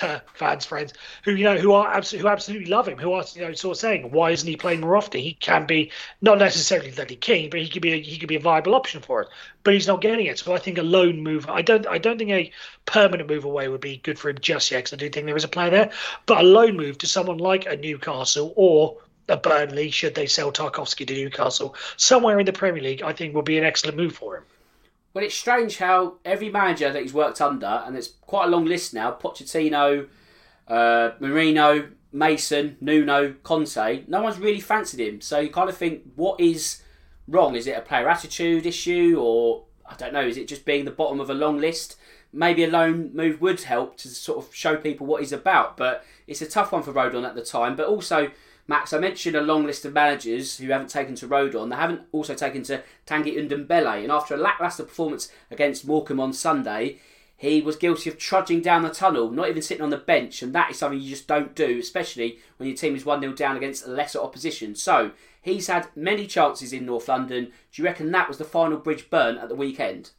who absolutely love him. Who are sort of saying, why isn't he playing more often? He can be not necessarily Ledley King, but he could be a viable option for it. But he's not getting it. So I think a loan move. I don't think a permanent move away would be good for him just yet, because I do think there is a player there. But a loan move to someone like a Newcastle or a Burnley, should they sell Tarkowski to Newcastle, somewhere in the Premier League, I think will be an excellent move for him. Well, it's strange how every manager that he's worked under, and it's quite a long list now, Pochettino, Mourinho, Mason, Nuno, Conte, no one's really fancied him. So you kind of think, what is wrong? Is it a player attitude issue, or I don't know, is it just being the bottom of a long list? Maybe a loan move would help to sort of show people what he's about, but it's a tough one for Rodon at the time. But also, Max, I mentioned a long list of managers who haven't taken to Rodon. They haven't also taken to Tanguy Ndombele. And after a lacklustre performance against Morecambe on Sunday, he was guilty of trudging down the tunnel, not even sitting on the bench. And that is something you just don't do, especially when your team is 1-0 down against lesser opposition. So he's had many chances in North London. Do you reckon that was the final bridge burnt at the weekend?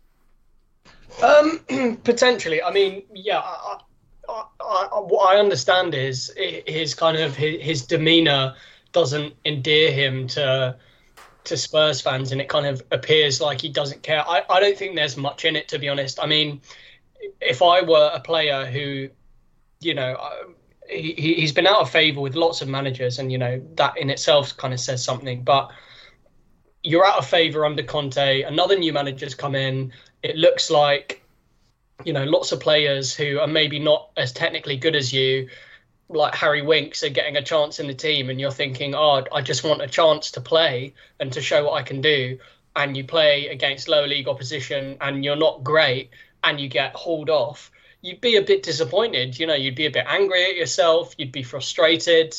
Potentially. I mean, yeah, what I understand is his kind of his demeanour doesn't endear him to to Spurs fans, and it kind of appears like he doesn't care. I don't think there's much in it, to be honest. I mean, if I were a player who, you know, he's been out of favour with lots of managers, and, you know, that in itself kind of says something. But you're out of favour under Conte. Another new manager's come in. It looks like, you know, lots of players who are maybe not as technically good as you, like Harry Winks, are getting a chance in the team, and you're thinking, oh, I just want a chance to play and to show what I can do. And you play against lower league opposition and you're not great and you get hauled off. You'd be a bit disappointed, you know, you'd be a bit angry at yourself, you'd be frustrated.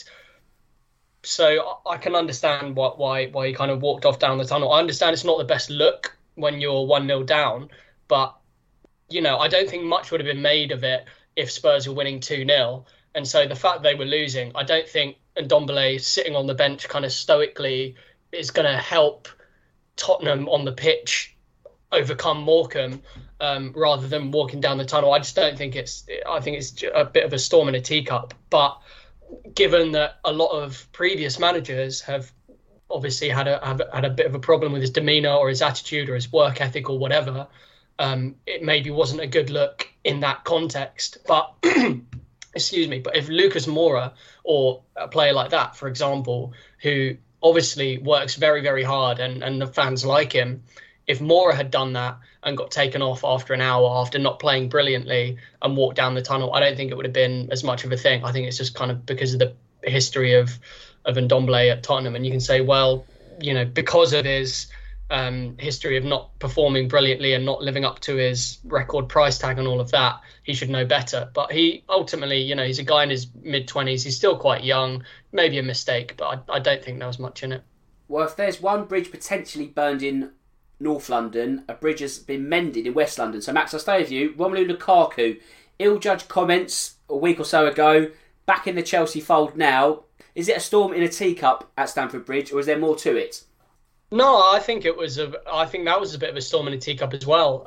So I can understand why he kind of walked off down the tunnel. I understand it's not the best look when you're 1-0 down, but, you know, I don't think much would have been made of it if Spurs were winning 2-0. And so the fact they were losing, I don't think Ndombele sitting on the bench kind of stoically is going to help Tottenham on the pitch overcome Morecambe, rather than walking down the tunnel. I just don't think I think it's a bit of a storm in a teacup. But given that a lot of previous managers have obviously had a bit of a problem with his demeanour or his attitude or his work ethic or whatever, it maybe wasn't a good look in that context. But excuse me, but if Lucas Moura, or a player like that, for example, who obviously works very, very hard and the fans like him, if Moura had done that and got taken off after an hour after not playing brilliantly and walked down the tunnel, I don't think it would have been as much of a thing. I think it's just kind of because of the history of Ndombele at Tottenham. And you can say, well, you know, because of his history of not performing brilliantly and not living up to his record price tag and all of that, he should know better. But he ultimately, you know, he's a guy in his mid-20s. He's still quite young. Maybe a mistake, but I don't think there was much in it. Well, if there's one bridge potentially burned in North London, a bridge has been mended in West London. So, Max, I'll stay with you. Romelu Lukaku, ill-judged comments a week or so ago, back in the Chelsea fold now. Is it a storm in a teacup at Stamford Bridge, or is there more to it? No, I think that was a bit of a storm in a teacup as well.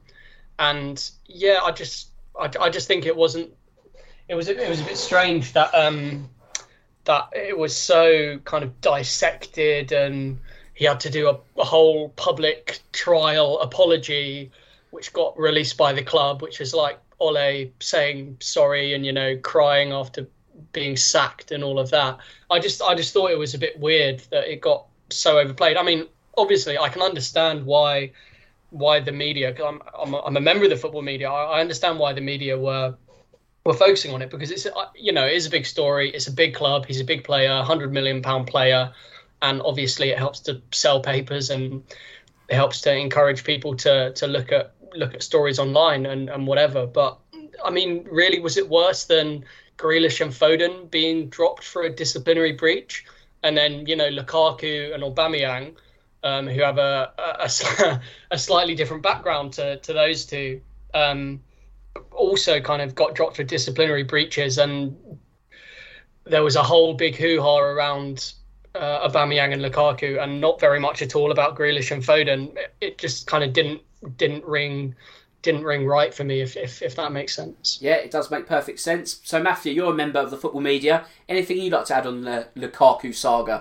And yeah, I just think it was a bit strange that that it was so kind of dissected, and he had to do a whole public trial apology, which got released by the club, which is like Ole saying sorry and, you know, crying after being sacked and all of that. I just thought it was a bit weird that it got so overplayed. I mean, obviously, I can understand why the media, because I'm a member of the football media. I understand why the media were focusing on it, because it's, you know, it is a big story. It's a big club. He's a big player, £100 million player. And obviously it helps to sell papers, and it helps to encourage people to look at stories online and whatever. But I mean, really, was it worse than Grealish and Foden being dropped for a disciplinary breach? And then, you know, Lukaku and Aubameyang, who have a slightly different background to those two, also kind of got dropped for disciplinary breaches. And there was a whole big hoo-ha around Aubameyang and Lukaku, and not very much at all about Grealish and Foden. It just kind of didn't ring right for me, if that makes sense. Yeah, it does make perfect sense. So, Matthew, you're a member of the football media. Anything you'd like to add on the Lukaku saga?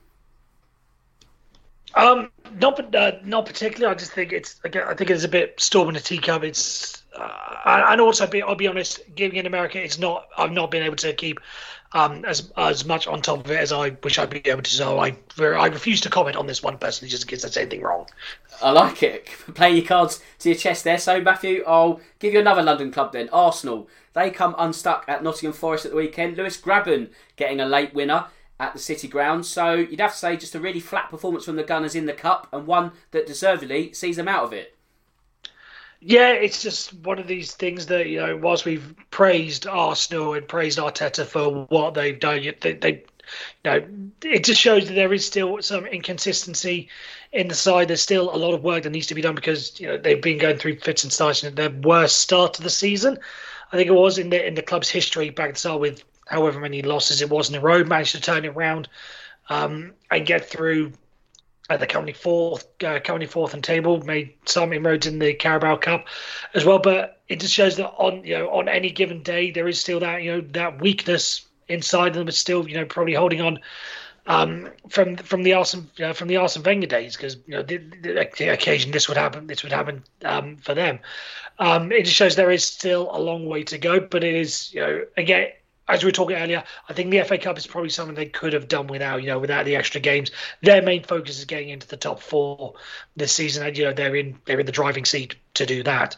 Not particularly. I just think it's a bit storm in a teacup. It's and also, I'll be honest, giving in America, it's not. I've not been able to keep as much on top of it as I wish I'd be able to. So I refuse to comment on this one personally, just in case I say anything wrong. I like it. Playing your cards to your chest there. So, Matthew, I'll give you another London club then. Arsenal. They come unstuck at Nottingham Forest at the weekend. Lewis Grabban getting a late winner at the City Ground. So you'd have to say just a really flat performance from the Gunners in the Cup, and one that deservedly sees them out of it. Yeah, it's just one of these things that, you know, whilst we've praised Arsenal and praised Arteta for what they've done, they you know, it just shows that there is still some inconsistency in the side. There's still a lot of work that needs to be done, because, you know, they've been going through fits and starts. Their worst start to the season, I think it was in the club's history, back at the start, with however many losses it was in a row. Managed to turn it around and get through. They're currently fourth in table. Made some inroads in the Carabao Cup as well, but it just shows that on any given day there is still that, you know, that weakness inside them, but still, you know, probably holding on from the Arsene Wenger days, because the occasion this would happen for them. It just shows there is still a long way to go, but it is, again, as we were talking earlier, I think the FA Cup is probably something they could have done without the extra games. Their main focus is getting into the top four this season, and they're in the driving seat to do that.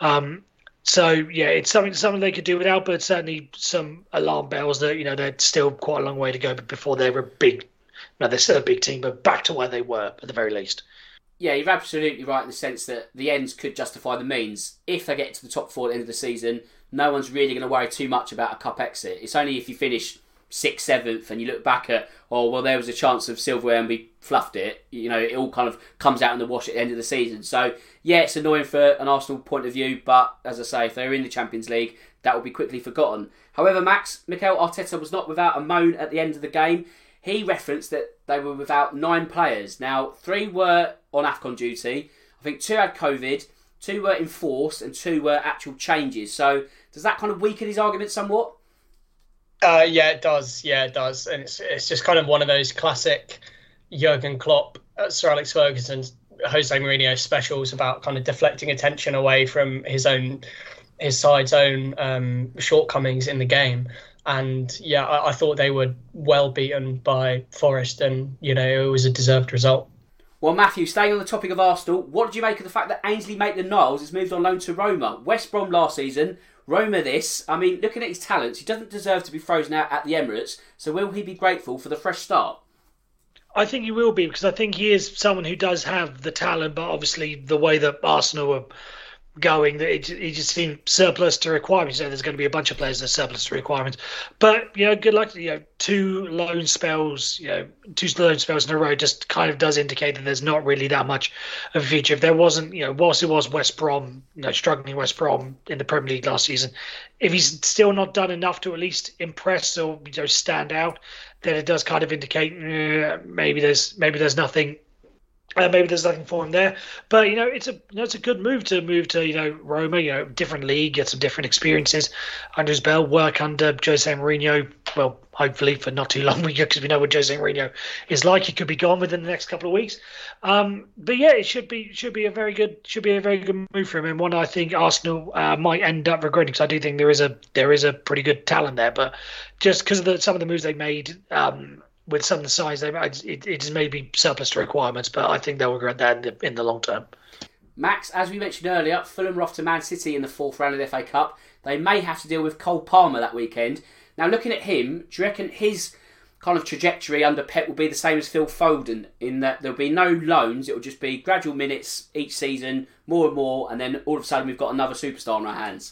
So yeah, it's something they could do without, but certainly some alarm bells that they're still quite a long way to go before they're a big. No, they're still a big team, but back to where they were at the very least. Yeah, you're absolutely right in the sense that the ends could justify the means. If they get to the top four at the end of the season, no one's really going to worry too much about a cup exit. It's only if you finish 6th, 7th, and you look back at, there was a chance of silverware and we fluffed it. It all kind of comes out in the wash at the end of the season. So, yeah, it's annoying for an Arsenal point of view, but as I say, if they're in the Champions League, that will be quickly forgotten. However, Max, Mikel Arteta was not without a moan at the end of the game. He referenced that they were without 9 players. Now, 3 were on AFCON duty. I think 2 had COVID, 2 were enforced, and 2 were actual changes. So, does that kind of weaken his argument somewhat? Yeah, it does. And it's just kind of one of those classic Jurgen Klopp, Sir Alex Ferguson, Jose Mourinho specials about kind of deflecting attention away from his side's own shortcomings in the game. And yeah, I thought they were well beaten by Forest, and it was a deserved result. Well, Matthew, staying on the topic of Arsenal, what did you make of the fact that Ainsley Maitland-Niles has moved on loan to Roma? West Brom last season, Roma this. I mean, looking at his talents, he doesn't deserve to be frozen out at the Emirates, so will he be grateful for the fresh start? I think he will be, because I think he is someone who does have the talent, but obviously the way that Arsenal are going, that he just seemed surplus to requirements. There's going to be a bunch of players that are surplus to requirements, but good luck. 2 loan spells, 2 loan spells in a row just kind of does indicate that there's not really that much of a future. If there wasn't, whilst it was West Brom, struggling West Brom in the Premier League last season, if he's still not done enough to at least impress or stand out, then it does kind of indicate maybe there's nothing. Maybe there's nothing for him there, but it's a good move to Roma, different league, get some different experiences under his belt, work under Jose Mourinho. Well, hopefully for not too long, because we know what Jose Mourinho is like. He could be gone within the next couple of weeks. But yeah, it should be a very good move for him, and one I think Arsenal might end up regretting, because I do think there is a pretty good talent there, but just because of some of the moves they made. With some of the size, it is maybe surplus to requirements, but I think they'll regret that in the long term. Max, as we mentioned earlier, Fulham are off to Man City in the 4th round of the FA Cup. They may have to deal with Cole Palmer that weekend. Now, looking at him, do you reckon his kind of trajectory under Pep will be the same as Phil Foden, in that there'll be no loans, it will just be gradual minutes each season, more and more, and then all of a sudden we've got another superstar on our hands?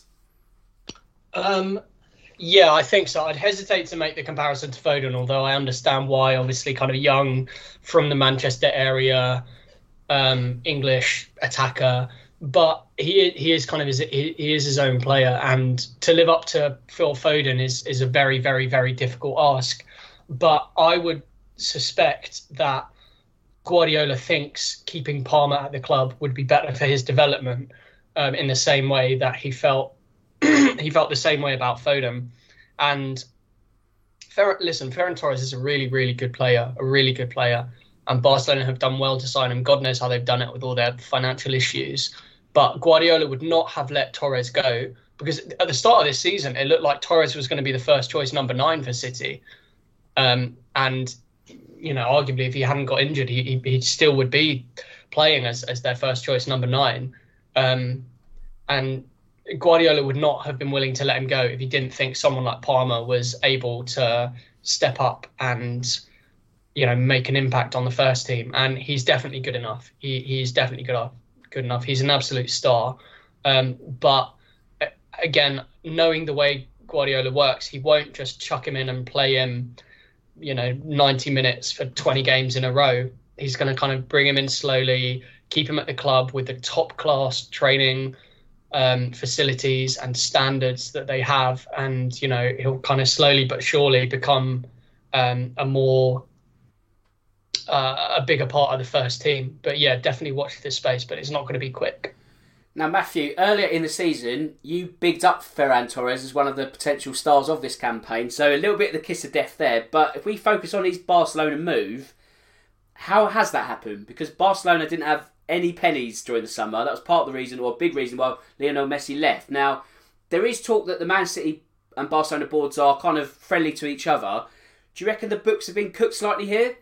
Yeah, I think so. I'd hesitate to make the comparison to Foden, although I understand why. Obviously, kind of young, from the Manchester area, English attacker, but he is kind of he is his own player, and to live up to Phil Foden is a very, very, very difficult ask. But I would suspect that Guardiola thinks keeping Palmer at the club would be better for his development, in the same way that he felt the same way about Foden. And Ferran Torres is a really, really good player, and Barcelona have done well to sign him. God knows how they've done it with all their financial issues. But Guardiola would not have let Torres go, because at the start of this season, it looked like Torres was going to be the first choice number 9 for City. And, arguably, if he hadn't got injured, he still would be playing as their first choice number 9. And Guardiola would not have been willing to let him go if he didn't think someone like Palmer was able to step up and, make an impact on the first team. And he's definitely good enough. He's definitely good enough. He's an absolute star. But again, knowing the way Guardiola works, he won't just chuck him in and play him, 90 minutes for 20 games in a row. He's going to kind of bring him in slowly, keep him at the club with the top class training facilities and standards that they have, and he'll kind of slowly but surely become a bigger part of the first team. But yeah, definitely watch this space, but it's not going to be quick. Now, Matthew, earlier in the season, you bigged up Ferran Torres as one of the potential stars of this campaign. So a little bit of the kiss of death there. But if we focus on his Barcelona move, how has that happened? Because Barcelona didn't have any pennies during the summer. That was part of the reason, or a big reason, why Lionel Messi left. Now, there is talk that the Man City and Barcelona boards are kind of friendly to each other. Do you reckon the books have been cooked slightly here?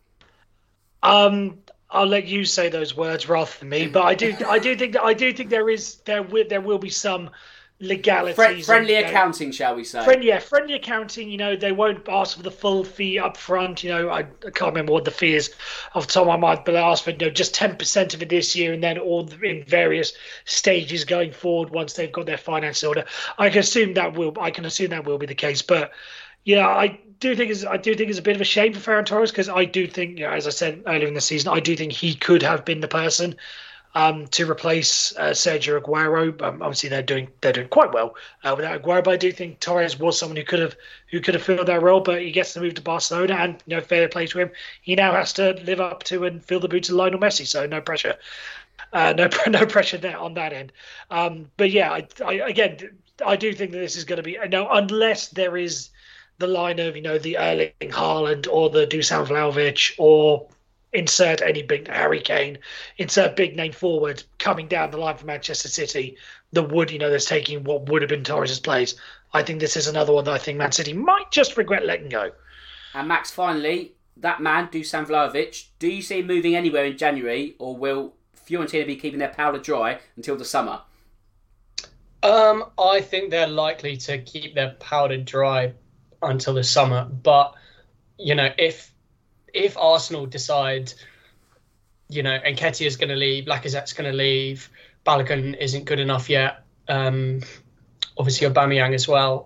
I'll let you say those words rather than me, but I do think there will be some legalities. Friendly accounting, shall we say? Friendly accounting. They won't ask for the full fee up front. I can't remember what the fee is off the top of my mind, but they ask for just 10% of it this year, and then all in various stages going forward once they've got their finance order. I can assume that will be the case, but I do think it's a bit of a shame for Ferran Torres, because I do think, as I said earlier in the season, I do think he could have been the person to replace Sergio Aguero. Obviously, they're doing quite well without Aguero, but I do think Torres was someone who could have filled that role. But he gets to move to Barcelona, and fair play to him, he now has to live up to and fill the boots of Lionel Messi. So no pressure, no pressure there on that end. But yeah, I do think that this is going to be unless there is the line of the Erling Haaland or the Dusan Vlahovic, or insert any big Harry Kane, insert big name forward coming down the line from Manchester City that's taking what would have been Torres' place. I think this is another one that I think Man City might just regret letting go. And Max, finally, that man, Dusan Vlahovic, do you see him moving anywhere in January, or will Fiorentina be keeping their powder dry until the summer? I think they're likely to keep their powder dry until the summer, but if Arsenal decide Nketiah's going to leave, Lacazette's going to leave, Balogun isn't good enough yet, obviously Aubameyang as well,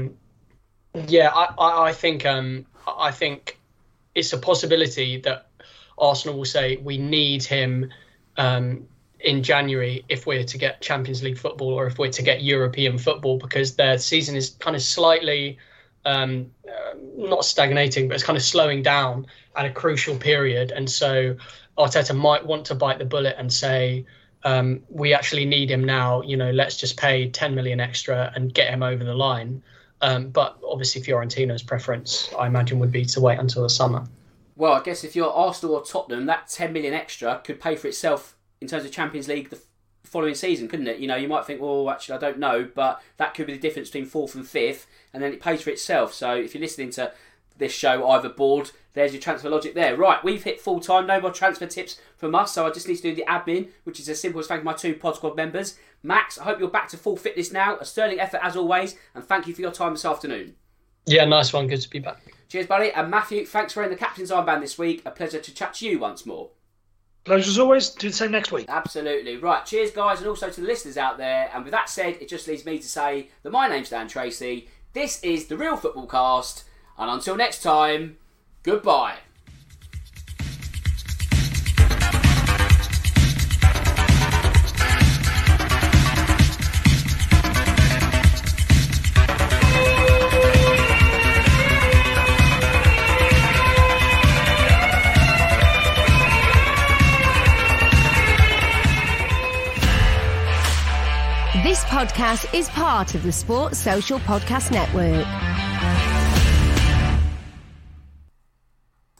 I think it's a possibility that Arsenal will say we need him in January if we're to get Champions League football, or if we're to get European football, because their season is kind of slightly not stagnating, but it's kind of slowing down at a crucial period. And so Arteta might want to bite the bullet and say, we actually need him now, let's just pay 10 million extra and get him over the line. But obviously Fiorentina's preference, I imagine, would be to wait until the summer. Well, I guess if you're Arsenal or Tottenham, that 10 million extra could pay for itself in terms of Champions League the following season, couldn't it? You might think, well, actually, I don't know, but that could be the difference between 4th and 5th, and then it pays for itself. So if you're listening to this show, either board, there's your transfer logic there. Right, we've hit full time, no more transfer tips from us, so I just need to do the admin, which is as simple as thanking my 2 Pod Squad members. Max, I hope you're back to full fitness now. A sterling effort as always, and thank you for your time this afternoon. Yeah, nice one. Good to be back. Cheers, buddy. And Matthew, thanks for wearing the captain's armband this week. A pleasure to chat to you once more. Pleasure as always. Do the same next week. Absolutely. Right, cheers guys, and also to the listeners out there. And with that said, it just leaves me to say that my name's Dan Tracy. This is The Real Football Cast. And until next time, goodbye. This podcast is part of the Sports Social Podcast Network.